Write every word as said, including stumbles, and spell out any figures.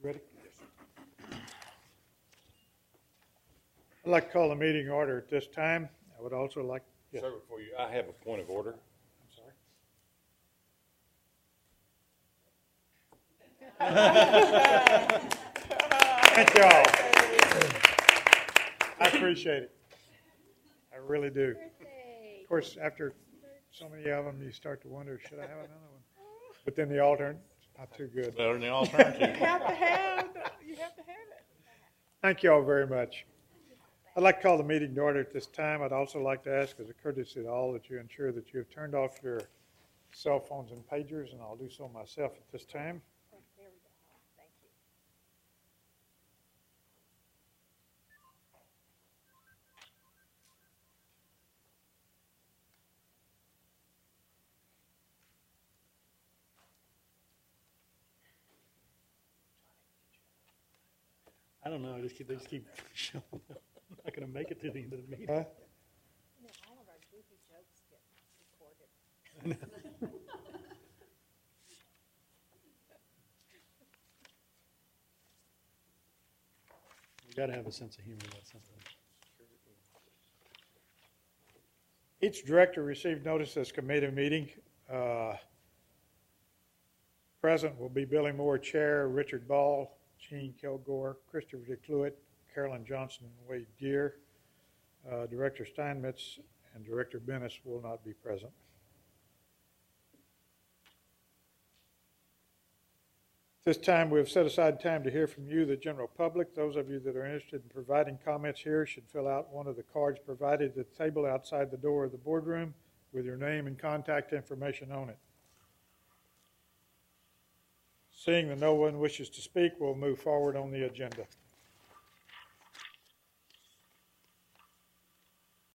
Ready? I'd like to call the meeting order at this time. I would also like, yes. Sir, before you, I have a point of order. I'm sorry. Thank y'all. I appreciate it. I really do. Of course, after so many of them, you start to wonder, should I have another one? But then the alternate, not too good. Better than the alternative. You have to have, you have to have it. Thank you all very much. I'd like to call the meeting to order at this time. I'd also like to ask, as a courtesy to all, that you ensure that you have turned off your cell phones and pagers, and I'll do so myself at this time. There we go. Thank you. I don't know. I just keep, they just keep showing up. I'm not going to make it to the end of the meeting. Huh? You know, all of our goofy jokes get recorded. You got to have a sense of humor about something. Each director received notice of this committee meeting. Uh, present will be Billy Moore, Chair, Richard Ball, Gene Kilgore, Christopher DeCluitt, Carolyn Johnson, and Wade Gear. Uh, Director Steinmetz and Director Bennis will not be present. This time we have set aside time to hear from you, the general public. Those of you that are interested in providing comments here should fill out one of the cards provided at the table outside the door of the boardroom with your name and contact information on it. Seeing that no one wishes to speak, we'll move forward on the agenda.